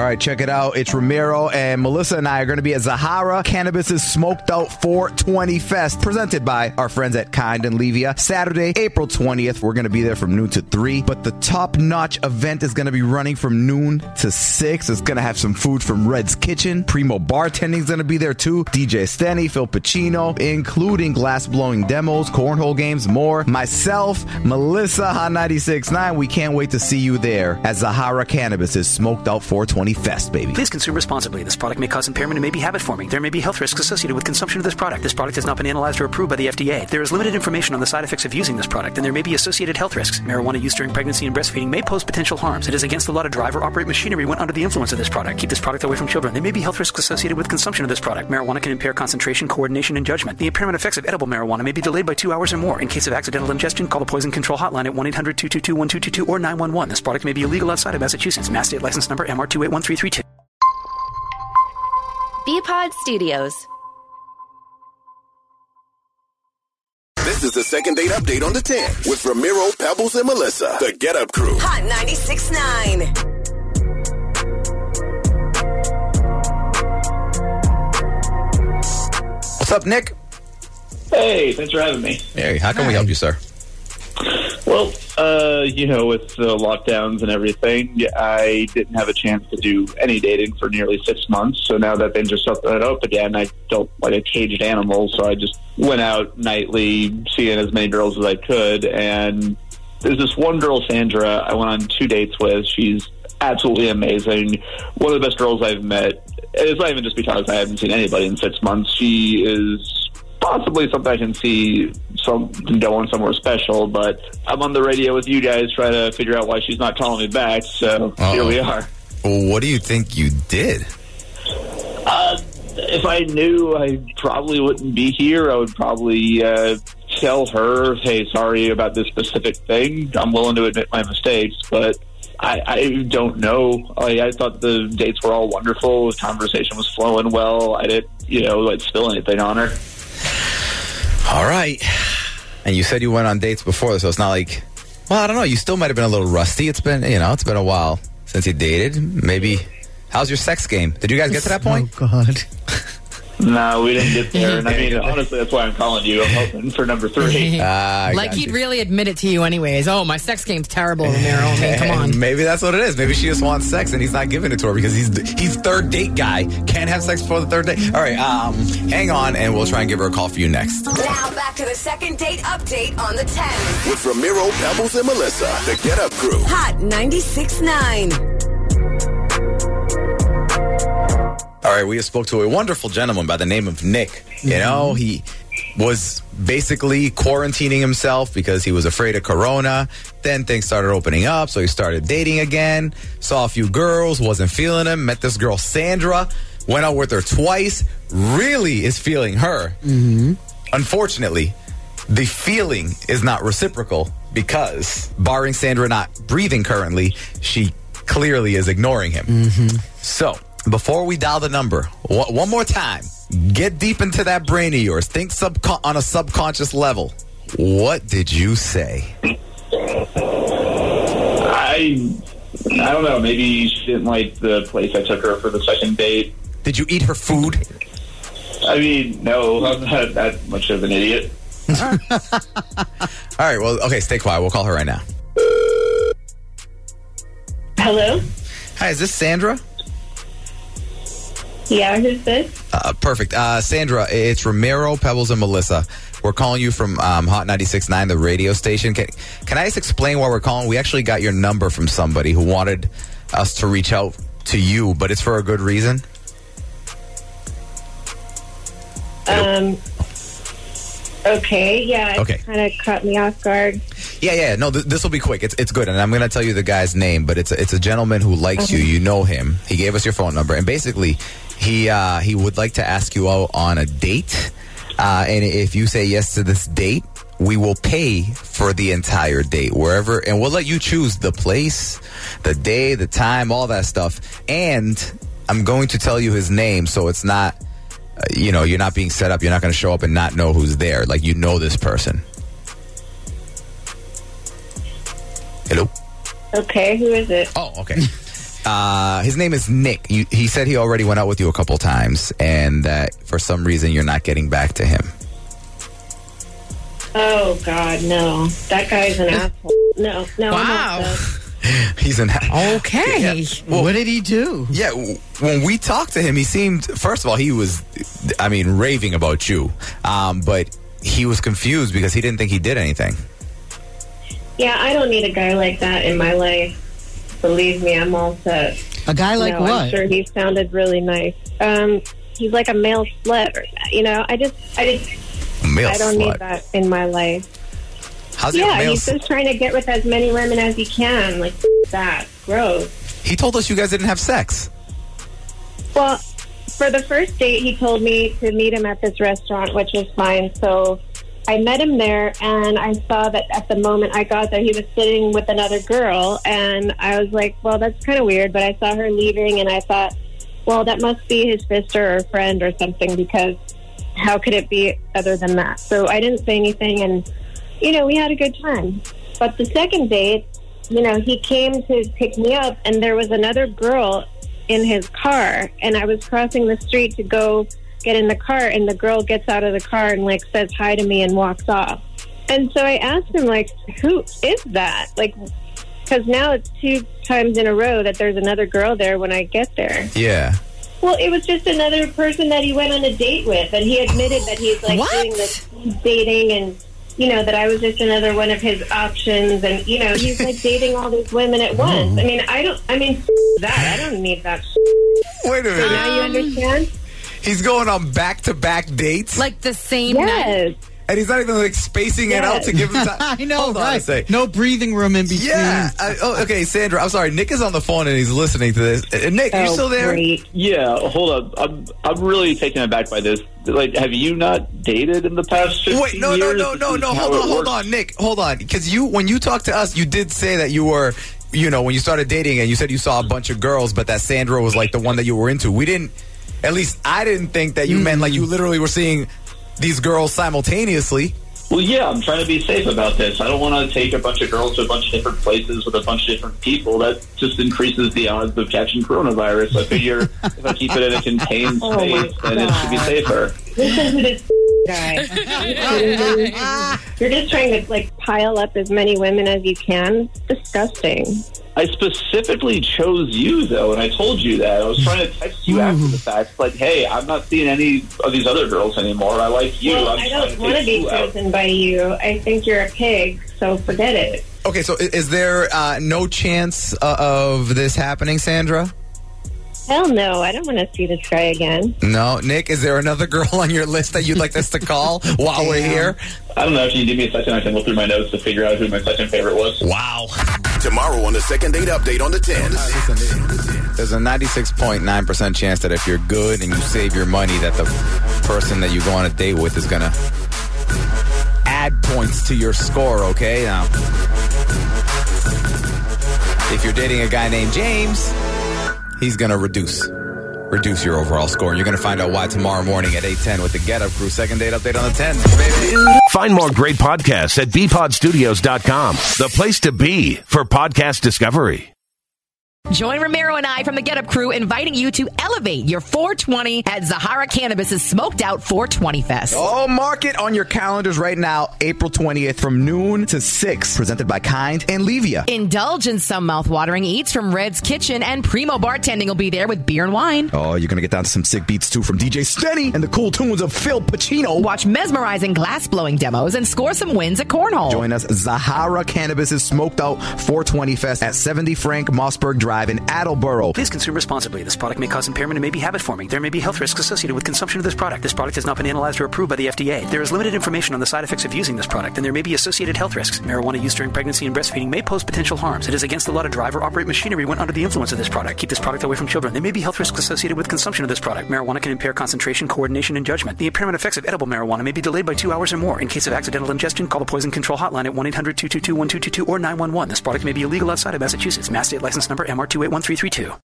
All right, check it out. It's Ramiro, and Melissa and I are going to be at Zahara Cannabis's Smoked Out 420 Fest, presented by our friends at Kind and Levia. Saturday, April 20th. We're going to be there from noon to 3. But the top-notch event is going to be running from noon to 6. It's going to have some food from Red's Kitchen. Primo Bartending is going to be there, too. DJ Stenny, Phil Pacino, including glass-blowing demos, cornhole games, more. Myself, Melissa, Hot 96.9. We can't wait to see you there at Zahara Cannabis's Smoked Out 420 Fest, baby. Please consume responsibly. This product may cause impairment and may be habit-forming. There may be health risks associated with consumption of this product. This product has not been analyzed or approved by the FDA. There is limited information on the side effects of using this product, and there may be associated health risks. Marijuana use during pregnancy and breastfeeding may pose potential harms. It is against the law to drive or operate machinery when under the influence of this product. Keep this product away from children. There may be health risks associated with consumption of this product. Marijuana can impair concentration, coordination, and judgment. The impairment effects of edible marijuana may be delayed by 2 hours or more. In case of accidental ingestion, call the Poison Control Hotline at 1-800-222-1222 or 911. This product may be illegal outside of Massachusetts. Mass State License Number MR281332. Bpod Studios. This is the second date update on the 10 with Ramiro, Pebbles, and Melissa. The Get Up Crew. Hot 96.9. What's up, Nick? Hey, thanks for having me. Hey, how can we help you, sir? Well, with the lockdowns and everything, I didn't have a chance to do any dating for nearly 6 months. So now that things are starting up again, I don't like a caged animal. So I just went out nightly, seeing as many girls as I could. And there's this one girl, Sandra, I went on 2 dates with. She's absolutely amazing. One of the best girls I've met. It's not even just because I haven't seen anybody in 6 months. She is possibly something I can see going somewhere special, but I'm on the radio with you guys trying to figure out why she's not calling me back, so Here we are. Well, what do you think you did? If I knew, I probably wouldn't be here. I would probably tell her, hey, sorry about this specific thing. I'm willing to admit my mistakes, but I don't know. I thought the dates were all wonderful. The conversation was flowing well. I didn't, spill anything on her. All right. And you said you went on dates before, so it's not like, well, I don't know. You still might have been a little rusty. It's been a while since you dated. Maybe. How's your sex game? Did you guys get to that point? Oh, God. No, we didn't get there. And I mean, honestly, that's why I'm calling you. I'm hoping for number 3. He'd really admit it to you anyways. Oh, my sex game's terrible, Ramiro. I mean, come on. Maybe that's what it is. Maybe she just wants sex and he's not giving it to her because he's third date guy. Can't have sex before the third date. All right, hang on and we'll try and give her a call for you next. Now back to the second date update on the 10. With Ramiro, Pebbles, and Melissa. The Get Up Crew. Hot 96.9. All right, we spoke to a wonderful gentleman by the name of Nick. You know, he was basically quarantining himself because he was afraid of corona. Then things started opening up, so he started dating again. Saw a few girls, wasn't feeling them. Met this girl, Sandra. Went out with her twice. Really is feeling her. Mm-hmm. Unfortunately, the feeling is not reciprocal because, barring Sandra not breathing currently, she clearly is ignoring him. Mm-hmm. So, before we dial the number, one more time, get deep into that brain of yours. Think on a subconscious level. What did you say? I don't know. Maybe she didn't like the place I took her for the second date. Did you eat her food? I mean, no. I'm not that much of an idiot. All right. Well, okay. Stay quiet. We'll call her right now. Hello? Hi. Is this Sandra? Yeah, who's this? Perfect. Sandra, it's Ramiro, Pebbles, and Melissa. We're calling you from Hot 96.9, the radio station. Can I just explain why we're calling? We actually got your number from somebody who wanted us to reach out to you, but it's for a good reason. Okay, yeah, okay. It kind of caught me off guard. Yeah. No, this will be quick. It's good, and I'm going to tell you the guy's name, but it's a gentleman who likes you. You know him. He gave us your phone number, and basically, he would like to ask you out on a date. And if you say yes to this date, we will pay for the entire date, wherever, and we'll let you choose the place, the day, the time, all that stuff. And I'm going to tell you his name, so it's not. You're not being set up. You're not going to show up and not know who's there. Like, you know this person. Hello? Okay, who is it? Oh, okay. His name is Nick. He said he already went out with you a couple times, and that for some reason you're not getting back to him. Oh, God, no. That guy's an asshole. No. Wow. I'm upset. He's an Okay. Yeah. Well, What did he do? Yeah, when we talked to him, he seemed, first of all, he was, raving about you. But he was confused because he didn't think he did anything. Yeah, I don't need a guy like that in my life. Believe me, I'm all set. A guy like No, what? I'm sure he sounded really nice. He's like a male slut. I don't need that in my life. How's he a male he's just trying to get with as many women as he can. Like, that. Gross. He told us you guys didn't have sex. Well, for the first date, he told me to meet him at this restaurant, which was fine. So I met him there, and I saw that at the moment I got there, he was sitting with another girl, and I was like, well, that's kind of weird. But I saw her leaving, and I thought, well, that must be his sister or friend or something, because how could it be other than that? So I didn't say anything, and, we had a good time. But the second date, he came to pick me up, and there was another girl in his car, and I was crossing the street to go get in the car, and the girl gets out of the car and says hi to me and walks off. And so I asked him, who is that? Because now it's 2 times in a row that there's another girl there when I get there. Yeah. Well, it was just another person that he went on a date with, and he admitted that he's doing this dating, and that I was just another one of his options, and he's dating all these women at once. I don't need that. Wait a minute. So now you understand? He's going on back-to-back dates? Like the same night? Yes. And he's not even spacing it out to give him time. I know, Hold on a sec. No breathing room in between. Yeah. Okay, Sandra, I'm sorry. Nick is on the phone and he's listening to this. Nick, you still there? Great. Yeah, hold up. I'm really taken aback by this. Have you not dated in the past 15 Wait, no. years? Hold on, Nick. Hold on. Because when you talked to us, you did say that you were, when you started dating and you said you saw a bunch of girls, but that Sandra was the one that you were into. We didn't, at least I didn't think that you meant you literally were seeing these girls simultaneously. Well, yeah, I'm trying to be safe about this. I don't want to take a bunch of girls to a bunch of different places with a bunch of different people. That just increases the odds of catching coronavirus. I figure if I keep it in a contained space, then it should be safer. Listen to this guy. You're just trying to pile up as many women as you can. Disgusting. I specifically chose you, though, and I told you that. I was trying to text you after the fact, hey, I'm not seeing any of these other girls anymore. I like you. Well, I don't want to be chosen by you. I think you're a pig, so forget it. Okay, so is there no chance of this happening, Sandra? Hell no, I don't want to see this guy again. No. Nick, is there another girl on your list that you'd like us to call while we're here? I don't know. If you give me a second, I can look through my notes to figure out who my second favorite was. Wow. Tomorrow on the Second Date Update on the 10. There's a 96.9% chance that if you're good and you save your money, that the person that you go on a date with is going to add points to your score, okay? Now, if you're dating a guy named James, he's going to reduce your overall score. And you're going to find out why tomorrow morning at 8:10 with the Get Up Crew. Second Date Update on the 10, baby. Find more great podcasts at bpodstudios.com, the place to be for podcast discovery. Join Ramiro and I from the Get Up Crew, inviting you to elevate your 420 at Zahara Cannabis' Smoked Out 420 Fest. Oh, mark it on your calendars right now, April 20th from noon to 6, presented by Kind and Levia. Indulge in some mouth-watering eats from Red's Kitchen, and Primo Bartending will be there with beer and wine. Oh, you're going to get down to some sick beats, too, from DJ Stenny and the cool tunes of Phil Pacino. Watch mesmerizing glass-blowing demos and score some wins at Cornhole. Join us, Zahara Cannabis' Smoked Out 420 Fest at 70 Frank Mossberg Drive in Attleboro. Please consume responsibly. This product may cause impairment and may be habit-forming. There may be health risks associated with consumption of this product. This product has not been analyzed or approved by the FDA. There is limited information on the side effects of using this product, and there may be associated health risks. Marijuana use during pregnancy and breastfeeding may pose potential harms. It is against the law to drive or operate machinery when under the influence of this product. Keep this product away from children. There may be health risks associated with consumption of this product. Marijuana can impair concentration, coordination, and judgment. The impairment effects of edible marijuana may be delayed by 2 hours or more. In case of accidental ingestion, call the Poison Control Hotline at 1-800-222-1222 or 911. This product may be illegal outside of Massachusetts. Mass State License Number MR281332.